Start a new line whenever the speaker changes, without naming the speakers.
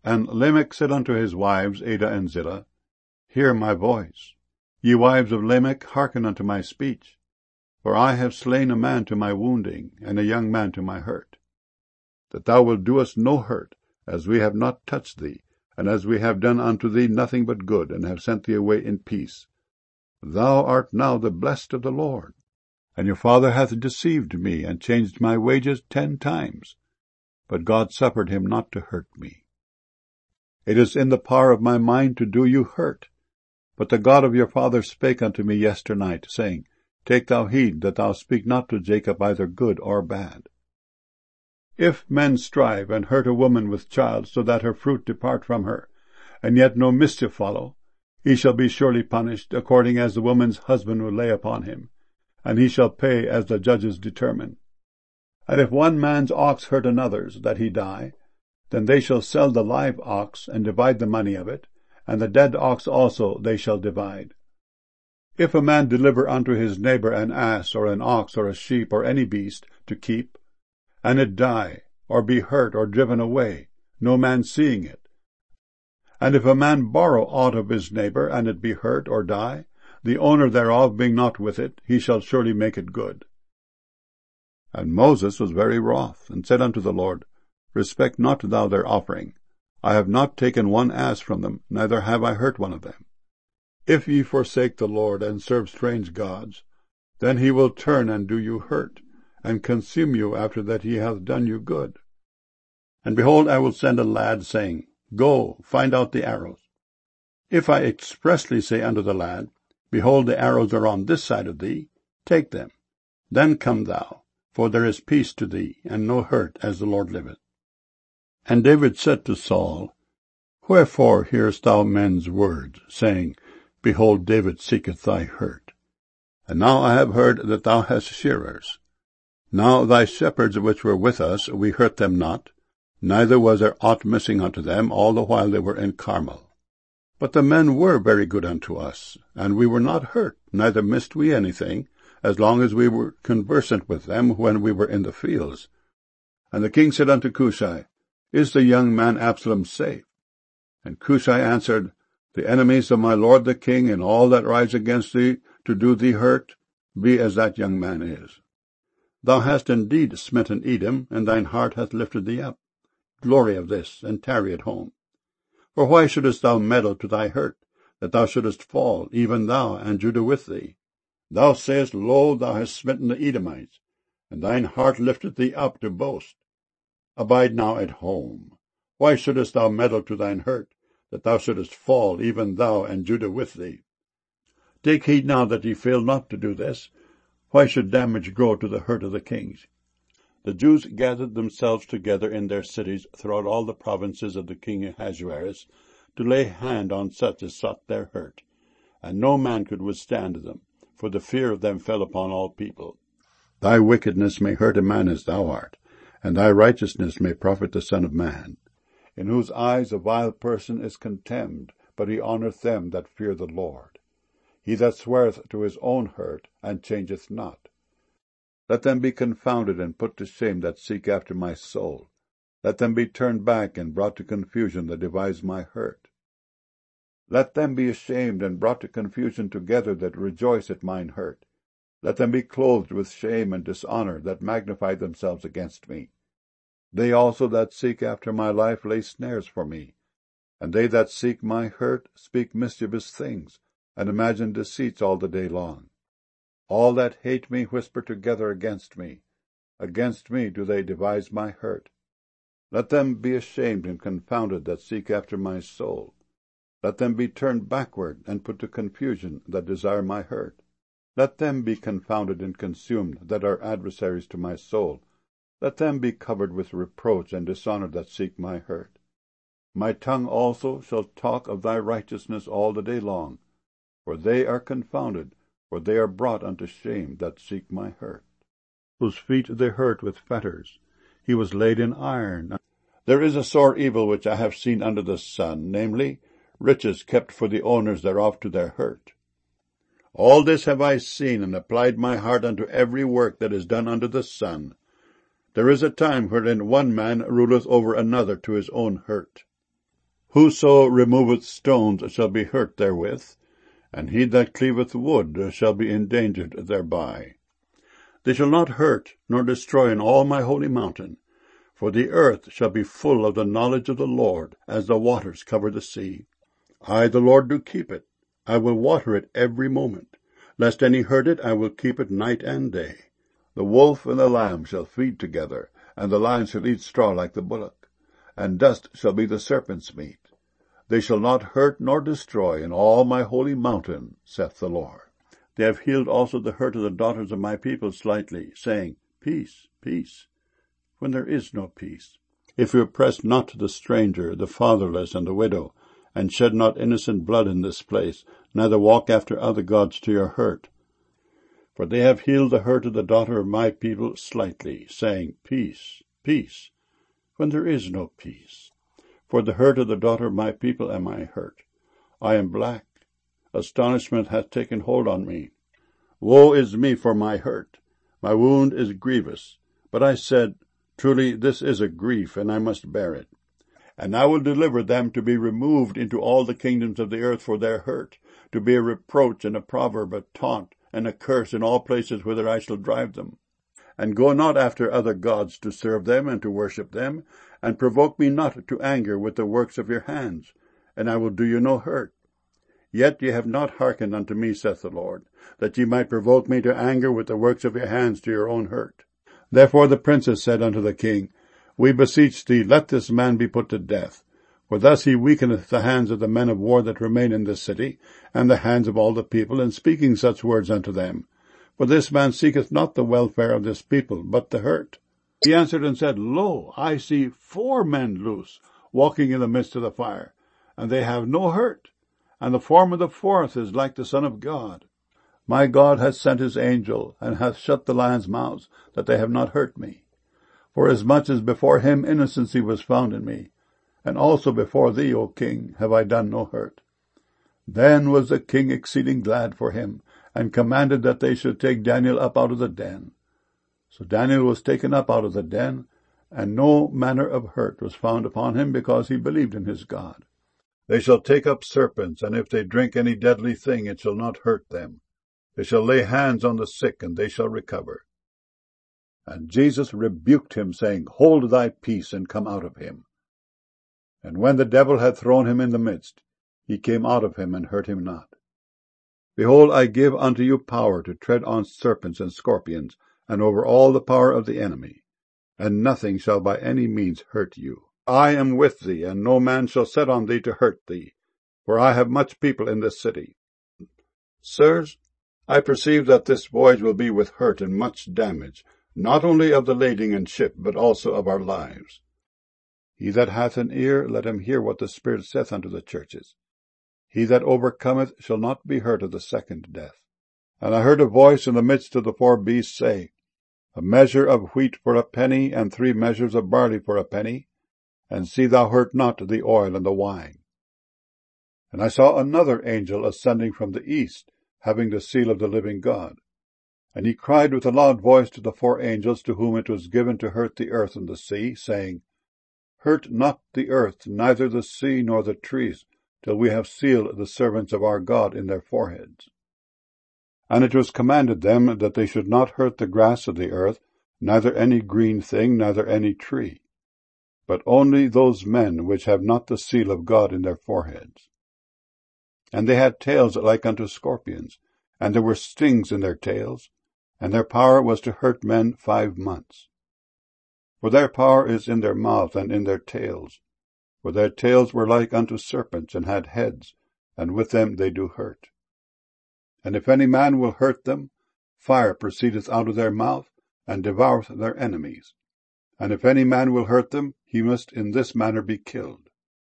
And Lamech said unto his wives, Adah and Zillah, Hear my voice. Ye wives of Lamech, hearken unto my speech. For I have slain a man to my wounding, and a young man to my hurt. That thou wilt do us no hurt, as we have not touched thee, and as we have done unto thee nothing but good, and have sent thee away in peace. Thou art now the blessed of the Lord. And your father hath deceived me, and changed my wages 10 times. But God suffered him not to hurt me. It is in the power of my mind to do you hurt. But the God of your father spake unto me yesternight, saying, Take thou heed that thou speak not to Jacob either good or bad. If men strive and hurt a woman with child, so that her fruit depart from her, and yet no mischief follow, he shall be surely punished, according as the woman's husband will lay upon him, and he shall pay as the judges determine. And if one man's ox hurt another's, that he die, then they shall sell the live ox, and divide the money of it, and the dead ox also they shall divide. If a man deliver unto his neighbor an ass, or an ox, or a sheep, or any beast, to keep, and it die, or be hurt, or driven away, no man seeing it, and if a man borrow aught of his neighbor, and it be hurt, or die, the owner thereof being not with it, he shall surely make it good. And Moses was very wroth, and said unto the Lord, Respect not thou their offering. I have not taken one ass from them, neither have I hurt one of them. If ye forsake the Lord, and serve strange gods, then he will turn and do you hurt, and consume you after that he hath done you good. And behold, I will send a lad, saying, Go, find out the arrows. If I expressly say unto the lad, Behold, the arrows are on this side of thee, take them. Then come thou, for there is peace to thee, and no hurt, as the Lord liveth. And David said to Saul, Wherefore hearest thou men's words, saying, Behold, David seeketh thy hurt? And now I have heard that thou hast shearers. Now thy shepherds which were with us, we hurt them not, neither was there aught missing unto them all the while they were in Carmel. But the men were very good unto us, and we were not hurt, neither missed we anything, as long as we were conversant with them when we were in the fields. And the king said unto Cushai, Is the young man Absalom safe? And Cushai answered, The enemies of my lord the king, and all that rise against thee to do thee hurt, be as that young man is. Thou hast indeed smitten Edom, and thine heart hath lifted thee up. Glory of this, and tarry at home. For why shouldest thou meddle to thy hurt, that thou shouldest fall, even thou, and Judah with thee? Thou sayest, Lo, thou hast smitten the Edomites, and thine heart lifteth thee up to boast. Abide now at home. Why shouldest thou meddle to thine hurt, that thou shouldest fall, even thou, and Judah with thee? Take heed now that ye fail not to do this. Why should damage grow to the hurt of the kings? The Jews gathered themselves together in their cities throughout all the provinces of the king Ahasuerus, to lay hand on such as sought their hurt, and no man could withstand them, for the fear of them fell upon all people. Thy wickedness may hurt a man as thou art, and thy righteousness may profit the Son of Man, in whose eyes a vile person is contemned, but he honoureth them that fear the Lord. He that sweareth to his own hurt, and changeth not. Let them be confounded and put to shame that seek after my soul. Let them be turned back and brought to confusion that devise my hurt. Let them be ashamed and brought to confusion together that rejoice at mine hurt. Let them be clothed with shame and dishonour that magnify themselves against me. They also that seek after my life lay snares for me, and they that seek my hurt speak mischievous things, and imagine deceits all the day long. All that hate me whisper together against me. Against me do they devise my hurt. Let them be ashamed and confounded that seek after my soul. Let them be turned backward and put to confusion that desire my hurt. Let them be confounded and consumed that are adversaries to my soul. Let them be covered with reproach and dishonour that seek my hurt. My tongue also shall talk of thy righteousness all the day long, for they are confounded, for they are brought unto shame that seek my hurt. Whose feet they hurt with fetters, he was laid in iron. There is a sore evil which I have seen under the sun, namely, riches kept for the owners thereof to their hurt. All this have I seen, and applied my heart unto every work that is done under the sun. There is a time wherein one man ruleth over another to his own hurt. Whoso removeth stones shall be hurt therewith, and he that cleaveth wood shall be endangered thereby. They shall not hurt nor destroy in all my holy mountain, for the earth shall be full of the knowledge of the Lord, as the waters cover the sea. I, the Lord, do keep it. I will water it every moment. Lest any hurt it, I will keep it night and day. The wolf and the lamb shall feed together, and the lion shall eat straw like the bullock, and dust shall be the serpent's meat. They shall not hurt nor destroy in all my holy mountain, saith the Lord. They have healed also the hurt of the daughters of my people slightly, saying, Peace, peace, when there is no peace. If you oppress not the stranger, the fatherless, and the widow, and shed not innocent blood in this place, neither walk after other gods to your hurt. For they have healed the hurt of the daughter of my people slightly, saying, Peace, peace, when there is no peace. For the hurt of the daughter of my people am I hurt. I am black. Astonishment hath taken hold on me. Woe is me for my hurt. My wound is grievous. But I said, Truly this is a grief, and I must bear it. And I will deliver them to be removed into all the kingdoms of the earth for their hurt, to be a reproach and a proverb, a taunt, and a curse in all places whither I shall drive them. And go not after other gods to serve them and to worship them, and provoke me not to anger with the works of your hands, and I will do you no hurt. Yet ye have not hearkened unto me, saith the Lord, that ye might provoke me to anger with the works of your hands to your own hurt. Therefore the princes said unto the king, We beseech thee, let this man be put to death. For thus he weakeneth the hands of the men of war that remain in this city, and the hands of all the people, in speaking such words unto them. For this man seeketh not the welfare of this people, but the hurt. He answered and said, Lo, I see 4 men loose, walking in the midst of the fire, and they have no hurt, and the form of the 4th is like the Son of God. My God hath sent his angel, and hath shut the lions' mouths, that they have not hurt me. For as much as before him innocency was found in me, and also before thee, O king, have I done no hurt. Then was the king exceeding glad for him, and commanded that they should take Daniel up out of the den. So Daniel was taken up out of the den, and no manner of hurt was found upon him, because he believed in his God. They shall take up serpents, and if they drink any deadly thing, it shall not hurt them. They shall lay hands on the sick, and they shall recover. And Jesus rebuked him, saying, Hold thy peace, and come out of him. And when the devil had thrown him in the midst, he came out of him, and hurt him not. Behold, I give unto you power to tread on serpents and scorpions, and over all the power of the enemy, and nothing shall by any means hurt you. I am with thee, and no man shall set on thee to hurt thee, for I have much people in this city. Sirs, I perceive that this voyage will be with hurt and much damage, not only of the lading and ship, but also of our lives. He that hath an ear, let him hear what the Spirit saith unto the churches. He that overcometh shall not be hurt of the second death. And I heard a voice in the midst of the 4 beasts say, A measure of wheat for a penny, and 3 measures of barley for a penny, and see thou hurt not the oil and the wine. And I saw another angel ascending from the east, having the seal of the living God. And he cried with a loud voice to the 4 angels to whom it was given to hurt the earth and the sea, saying, Hurt not the earth, neither the sea nor the trees, till we have sealed the servants of our God in their foreheads. And it was commanded them that they should not hurt the grass of the earth, neither any green thing, neither any tree, but only those men which have not the seal of God in their foreheads. And they had tails like unto scorpions, and there were stings in their tails, and their power was to hurt men 5 months. For their power is in their mouth and in their tails, for their tails were like unto serpents, and had heads, and with them they do hurt. And if any man will hurt them, fire proceedeth out of their mouth, and devoureth their enemies. And if any man will hurt them, he must in this manner be killed.